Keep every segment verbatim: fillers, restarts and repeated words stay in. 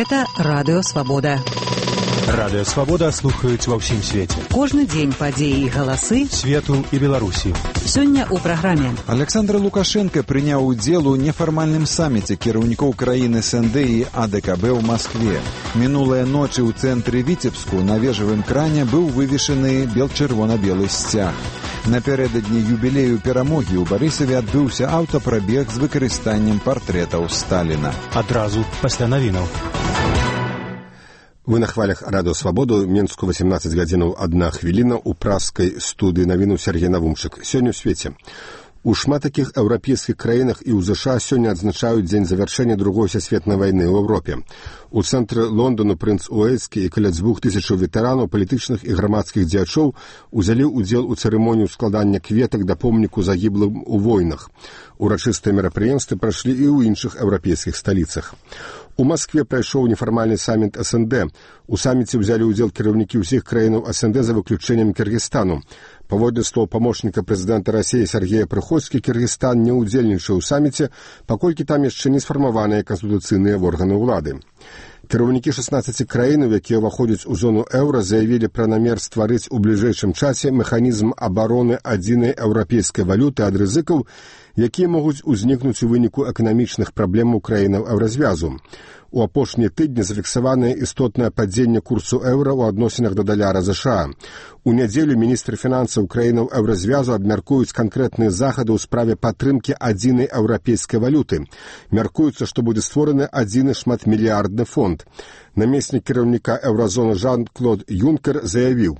Гэта Радыё Свабода. Радыё Свабода слухаюць ва ўсім свеце. Кожны дзень падзеі і галасы свету і Беларусі. Сёння ў праграме. Александр Лукашенко прыняў удзел у нефармальным саміце кіраўнікоў краіны СНД і АДКБ ў Маскве. Мінулыя ночы ў цэнтры Віцебску на вежавым кране быў вывешаны бел-чырвона-белы сцяг. Напярэдадні юбілею перамогі ў Барысаве адбыўся аўтапрабег з выкарыстаннем партрэтаў Сталіна. Адразу пасля навінаў. Вы на хвалях Радыё Свабоду, Менску восемнадцать гадзінаў одна хвіліна, у праскай студыі навіну Сергей Навумчык. Сёння ў свеце. У шмат такіх еўрапейскіх краінах і ў ЗША сёння адзначаюць дзень завяршэння другой сусветнай вайны ў Еўропе. У цэнтры Лондану прынц Уэльскі і каля дзвюх тысячаў ветэранаў, палітычных і грамадскіх дзеячоў узялі ўдзел у цырымоніі складання кветак да помніку загіблым у войнах. Урачыстыя мерапрыемствы прайшлі і ў іншых еўрапейскіх сталіцах. У Маскве прайшоў нефармальны саміт СНД. У саміце ўзялі ўдзел кіраўнікі ўсіх краінаў СНД за выключэннем Кыргызстану. Паводле слоў памочніка прэзідэнта Расіі Сергея Прыходзькі, Кыргызстан не ўдзельнічаў у саміце, паколькі там яшчэ не сфармаваныя канстытуцыйныя органы ўлады. Кіраўнікі шаснаццаці краінаў, якія ўваходзяць у зону еўра, заявілі пра намер стварыць у бліжэйшым часе механізм абароны адзінай еўрапейскай валюты ад рызыкаў, якія могуць узнікнуць у выніку эканамічных праблемаў краінаў еўразвязу. У апошнія тыдні зафіксаванае істотнае падзенне курсу еўра ў адносінах да даляра ЗША. У нядзелю міністры фінансаў краінаў еўразвязу абмяркуюць канкрэтныя захады ў справе падтрымкі адзінай еўрапейскай валюты. Мяркуецца, што будзе створаны адзіны шматмільярдны фонд. Намеснік кіраўніка еўразоны Жан-Клод Юнкер заявіў: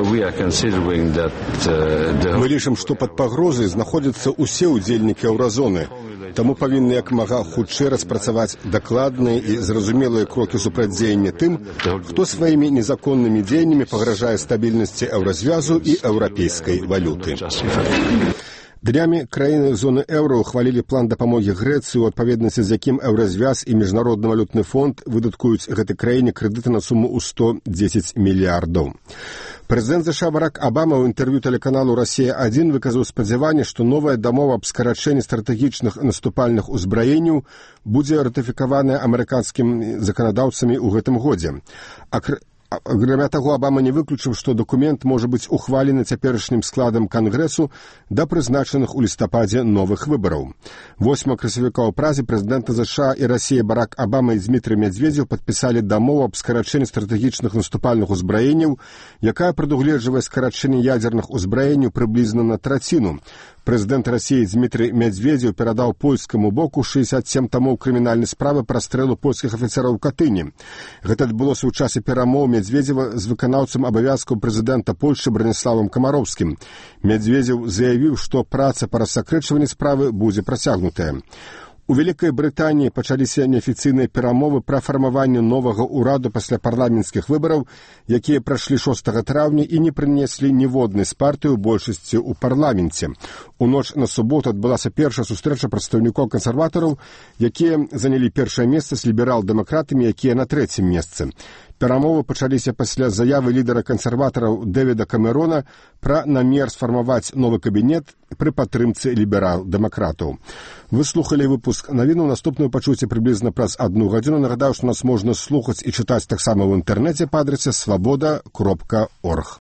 Мы лічым, што пад пагрозай знаходзяцца ўсе ўдзельнікі еўразоны, таму павінны як мага хутчэй распрацаваць дакладныя і зразумелыя крокі супрацьдзеяння тым, хто сваімі незаконнымі дзеяннямі пагражае стабільнасці еўразвязу і еўрапейскай валюты. Днямі краіны зоны еўра ухвалілі план дапамогі Грэцыі, у адпаведнасці з якім еўразвяз і міжнародны валютны фонд выдаткуюць гэтай краіне крэдыты на суму ў сто дзесяць мільярдаў. Прэзідэнт ЗША Барак Абама ў інтэрв'ю тэлеканалу «Расія адзін» выказаў спадзяванне, што новая дамова аб скарачэнні стратэгічных наступальных узбраенняў будзе ратыфікаваная амерыканскімі заканадаўцамі ў гэтым годзе. Акрамя таго, Абама не выключыў, што дакумент можа быць ухвалены цяперашнім складам Кангрэсу да прызначаных у лістападзе новых выбараў. восьмага красавіка ў Празе прэзідэнты ЗША і Расіі Барак Абама і Дзмітрый Медведзеў падпісалі дамову аб скарачэнні стратэгічных наступальных узбраенняў, якая прадугледжвае скарачэнне ядзерных узбраенняў прыблізна на траціну. Прэзідэнт Расіі Дзмітрый Медведзеў перадаў польскаму боку шэсцьдзесят сем тамоў крымінальнай справы пра стрэлу польскіх афіцэраў у Катыні. Гэта адбылося ў часе перамоў Медведзева з выканаўцам абавязкаў прэзідэнта Польшчы Браніславам Камароўскім. Медведзеў заявіў, што праца па рассакрэчванні справы будзе працягнутая. У Вялікай Брытаніі пачаліся неафіцыйныя перамовы пра фармаванне новага ўраду пасля парламенцкіх выбараў, якія прайшлі шостага траўня і не прынеслі ніводнай з партый у большасці ў парламенце. У ноч на суботу адбылася першая сустрэча прадстаўнікоў кансерватараў, якія занялі першае месца з ліберал-дэмакратамі, якія на трэцім месцы. Перамовы пачаліся пасля заявы лідара кансерватараў Дэвіда Камерона пра намер сфармаваць новы кабінет пры падтрымцы ліберал-дэмакратаў. Вы слухалі выпуск навіну, наступную пачуеце прыблізна праз адну гадзіну. Нагадаю, што нас можна слухаць і чытаць таксама ў інтэрнэце па адрасе свабода кропка орг.